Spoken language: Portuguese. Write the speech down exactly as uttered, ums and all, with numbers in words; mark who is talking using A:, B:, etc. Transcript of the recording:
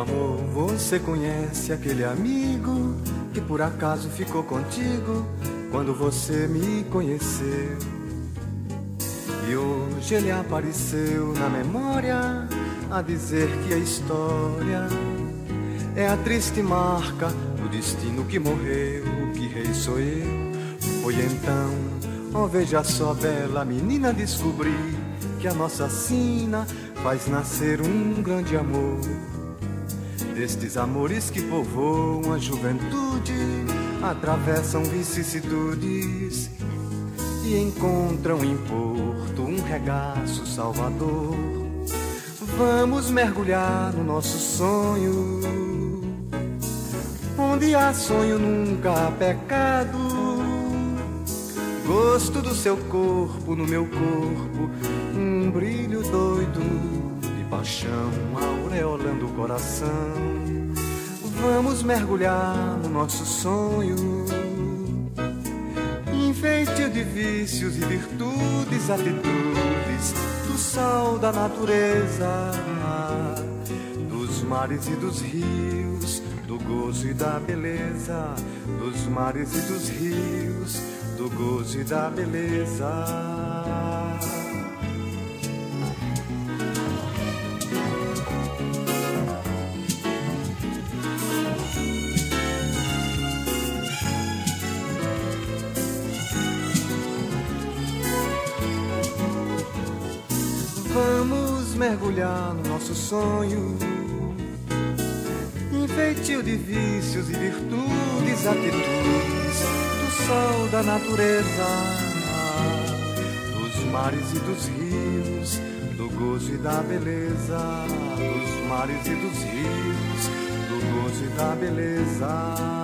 A: amor, você conhece aquele amigo que por acaso ficou contigo quando você me conheceu? E hoje ele apareceu na memória a dizer que a história é a triste marca do destino que morreu, que rei sou eu. Foi então, oh veja só, bela menina, descobri que a nossa sina faz nascer um grande amor. Destes amores que povoam a juventude, atravessam vicissitudes e encontram em Porto um regaço salvador. Vamos mergulhar no nosso sonho, onde há sonho nunca há pecado. Gosto do seu corpo no meu corpo, um brilho doido de paixão aureolando o coração. Vamos mergulhar no nosso sonho, enfeite de vícios e virtudes, atitudes do sol da natureza, dos mares e dos rios, do gozo e da beleza, dos mares e dos rios, do gozo e da beleza. Vamos mergulhar no nosso sonho, enfeitio de vícios e virtudes, atitudes do sol da natureza, dos mares e dos rios, do gozo e da beleza, dos mares e dos rios, do gozo e da beleza.